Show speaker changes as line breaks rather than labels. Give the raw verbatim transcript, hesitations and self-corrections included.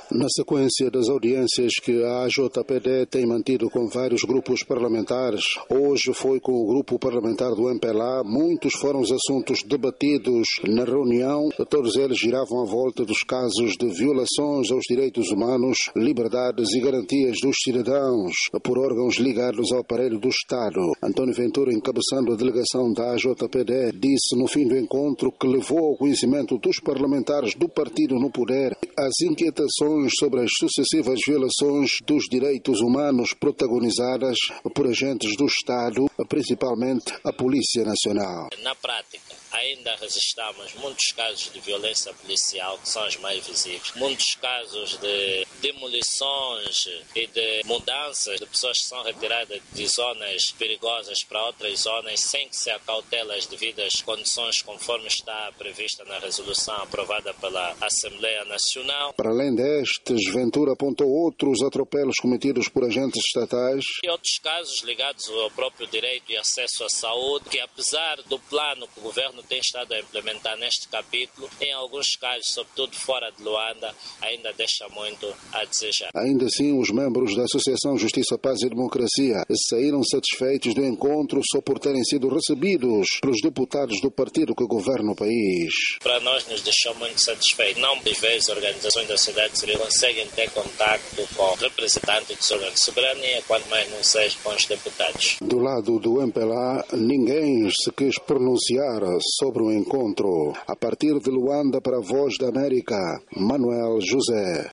Na sequência das audiências que a A J P D tem mantido com vários grupos parlamentares, hoje foi com o grupo parlamentar do M P L A. Muitos foram os assuntos debatidos na reunião. Todos eles giravam à volta dos casos de violações aos direitos humanos, liberdades e garantias dos cidadãos por órgãos ligados ao aparelho do Estado. António Ventura, encabeçando a delegação da A J P D, disse no fim do encontro que levou ao conhecimento dos parlamentares do partido no poder as inquietações sobre as sucessivas violações dos direitos humanos protagonizadas por agentes do Estado, principalmente a Polícia Nacional.
Na prática, ainda registramos muitos casos de violência policial, que são os mais visíveis, muitos casos de demolições e de mudanças de pessoas que são retiradas de zonas perigosas para outras zonas sem que se acautele as devidas condições conforme está prevista na resolução aprovada pela Assembleia Nacional.
Para além destes, Ventura apontou outros atropelos cometidos por agentes estatais
e outros casos ligados ao próprio direito e acesso à saúde, que apesar do plano que o governo tem estado a implementar neste capítulo, em alguns casos, sobretudo fora de Luanda, ainda deixa muito a desejar.
Ainda assim, os membros da Associação Justiça, Paz e Democracia saíram satisfeitos do encontro só por terem sido recebidos pelos deputados do partido que governa o país.
Para nós nos deixou muito satisfeitos. Não por vezes organizações da sociedade civil conseguem ter contacto com representantes dos órgãos de soberania, quanto mais não seja com os deputados.
Do lado do M P L A, ninguém se quis pronunciar sobre o encontro. A partir de Luanda, para a Voz da América, Manuel José.